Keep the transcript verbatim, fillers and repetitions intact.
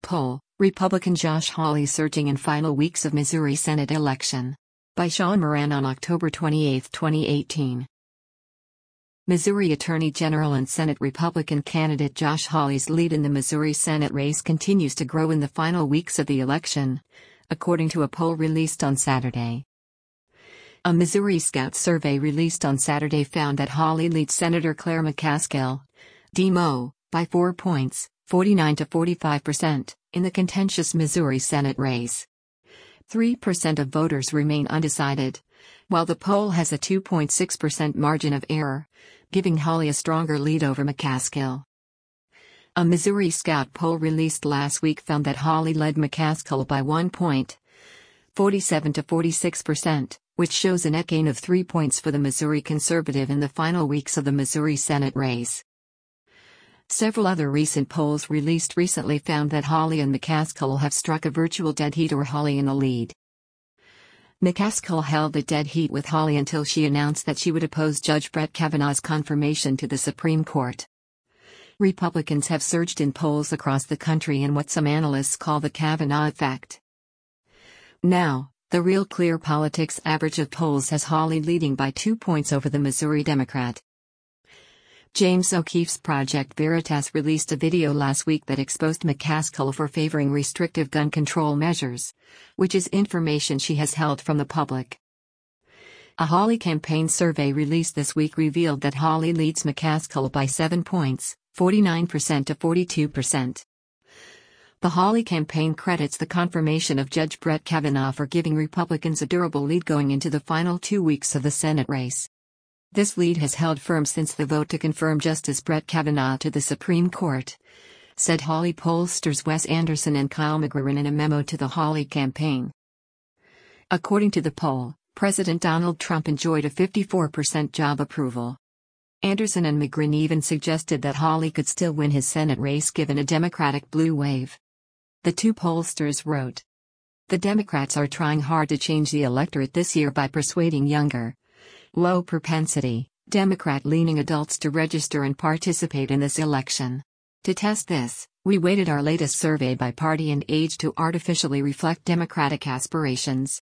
poll, Republican Josh Hawley surging in final weeks of Missouri Senate election. By Sean Moran on October twenty-eighth, twenty eighteen. Missouri Attorney General and Senate Republican candidate Josh Hawley's lead in the Missouri Senate race continues to grow in the final weeks of the election, according to a poll released on Saturday. A Missouri Scout survey released on Saturday found that Hawley leads Senator Claire McCaskill, D M O, by four points, forty-nine to forty-five percent, in the contentious Missouri Senate race. three percent of voters remain undecided, while the poll has a two point six percent margin of error, giving Hawley a stronger lead over McCaskill. A Missouri Scout poll released last week found that Hawley led McCaskill by one point, forty-seven to forty-six percent, which shows a net gain of three points for the Missouri conservative in the final weeks of the Missouri Senate race. Several other recent polls released recently found that Hawley and McCaskill have struck a virtual dead heat or Hawley in the lead. McCaskill held a dead heat with Hawley until she announced that she would oppose Judge Brett Kavanaugh's confirmation to the Supreme Court. Republicans have surged in polls across the country in what some analysts call the Kavanaugh effect. Now, the Real Clear Politics average of polls has Hawley leading by two points over the Missouri Democrat. James O'Keefe's Project Veritas released a video last week that exposed McCaskill for favoring restrictive gun control measures, which is information she has held from the public. A Hawley campaign survey released this week revealed that Hawley leads McCaskill by seven points, forty-nine percent to forty-two percent. The Hawley campaign credits the confirmation of Judge Brett Kavanaugh for giving Republicans a durable lead going into the final two weeks of the Senate race. This lead has held firm since the vote to confirm Justice Brett Kavanaugh to the Supreme Court, said Hawley pollsters Wes Anderson and Kyle McGuirin in a memo to the Hawley campaign. According to the poll, President Donald Trump enjoyed a fifty-four percent job approval. Anderson and McGuirin even suggested that Hawley could still win his Senate race given a Democratic blue wave. The two pollsters wrote, "The Democrats are trying hard to change the electorate this year by persuading younger, low-propensity, Democrat-leaning adults to register and participate in this election. To test this, we weighted our latest survey by party and age to artificially reflect Democratic aspirations.